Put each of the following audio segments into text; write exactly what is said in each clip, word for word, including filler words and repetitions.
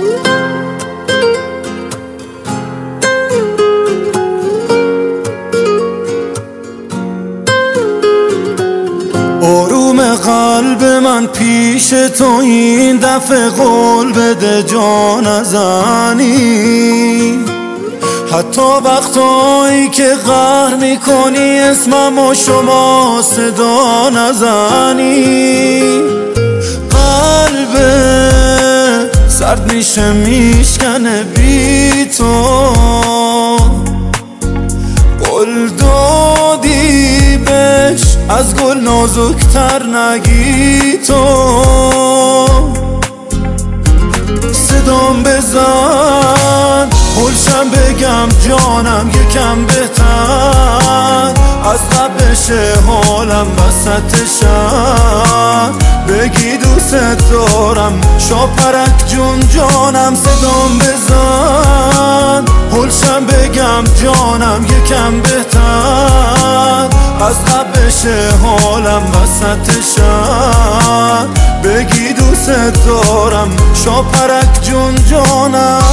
آروم قلب من پیش تو این دفعه قول بده جا نزنی، حتی وقتایی که قهر میکنی اسمم و شما صدا نزنی. قلب سرد میشه میشکنه بی تو، قول دادی بهش از گل نازکتر نگی تو. صدام بزن هلشم بگم جانم یکم بهتر، از قبل بشه حالم وسط شهر، بگی دوست دارم شاپرک جون جانم. صدام بزن هلشم بگم جانم یکم بهتر، از قبل بشه حالم وسط شهر، بگی دوست دارم شاپرک جون جانم.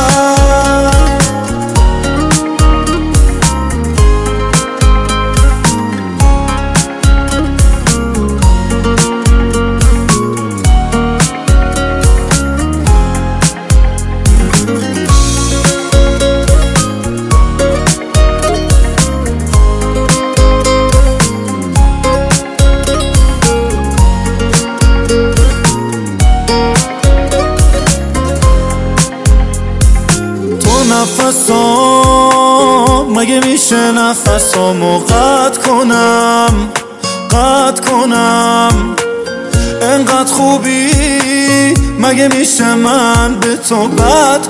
نفسام مگه میشه نفسامو قطع کنم قطع کنم؟ انقدر خوبی مگه میشه من به تو بد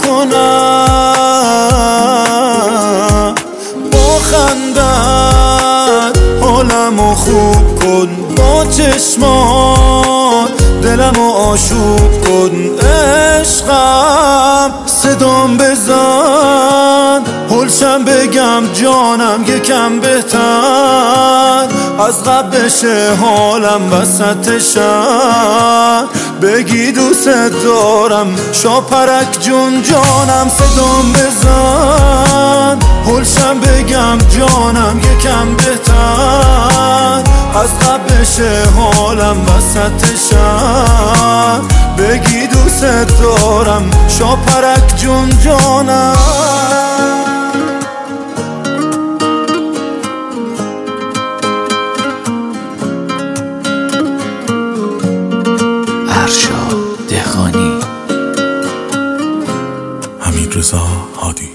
کنم؟ با خندت حالمو خوب کن، با چشمات دلمو آشوب کن عشقم. صدام بزن هلشم بگم جانم یکم بهتر، از قبل بشه حالم وسط شهر، بگی دوست دارم شاپرک جون جانم. صدام بزن هلشم بگم جانم یکم بهتر، از قبل بشه حالم وسط شهر، بگی دوست دارم شاپرک جون جانم. ارشاد دهقانی. حمیدرضا هادی.